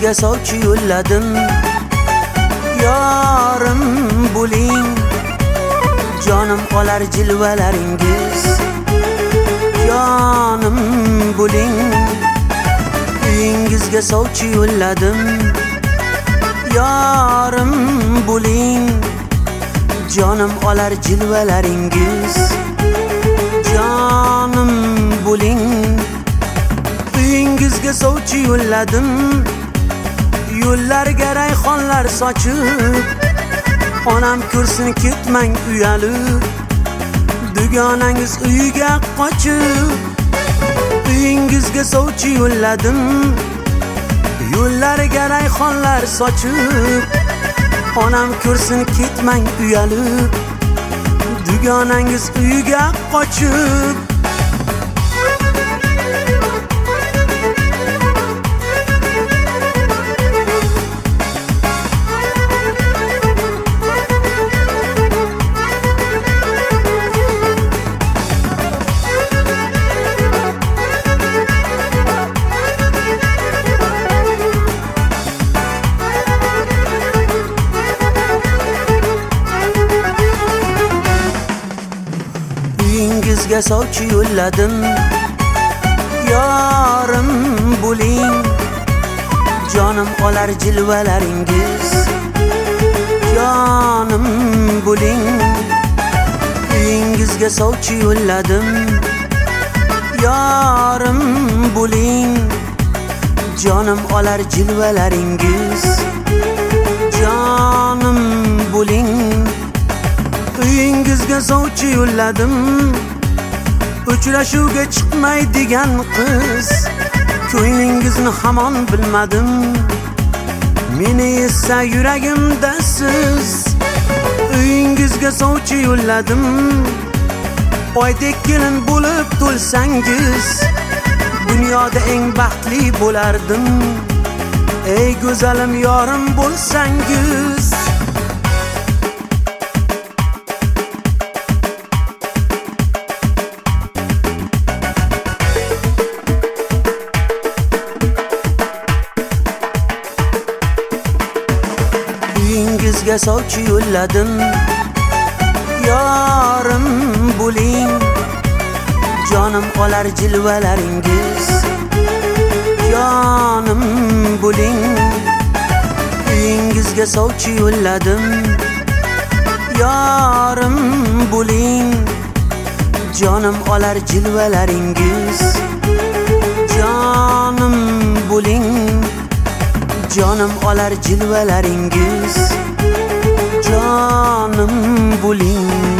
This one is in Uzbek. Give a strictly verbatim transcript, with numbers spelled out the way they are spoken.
Uyingizga sovchi yo'lladim, yorim bo'ling. Jonim olar jilvalaringiz, jonim bo'ling. Uyingizga sovchi yo'lladim, yorim bo'ling. Jonim olar jilvalaringiz, jonim bo'ling. Uyingizga sovchi yo'lladim, yo'llarga rayhonlar sochib. Onam ko'rsin ketmang uyalib, dugonangiz uyiga qochib. Uyingizga sovchi yo'lladim, yo'llarga rayhonlar sochib. Onam ko'rsin ketmang uyalib, dugonangiz uyiga qochib. Uyingizga sovchi yo'lladim, yorim bo'ling. Jonim olar jilvalaringiz, jonim bo'ling. Uyingizga sovchi yo'lladim, yorim bo'ling. Jonim olar jilvalaringiz, jonim bo'ling. Uyingizga sovchi yo'lladim, uchrashuvga chiqmaydigan qiz. Ko'nglingizni hamon bilmadim, meni esa yuragimda siz. Uyingizga sovchi yo'lladim, oydek kelin bo'lib to'lsangiz, dunyoda eng baxtli bo'lardim. Ey go'zalim yorim bo'lsangiz. Uyingizga sovchi yo'lladim, yorim bo'ling. Jonim olar jilvalaringiz, jonim bo'ling. Uyingizga sovchi yo'lladim, yorim bo'ling. Jonim olar jilvalaringiz, jonim bo'ling. Jonim olar jilvalaringiz, jonim bo'ling.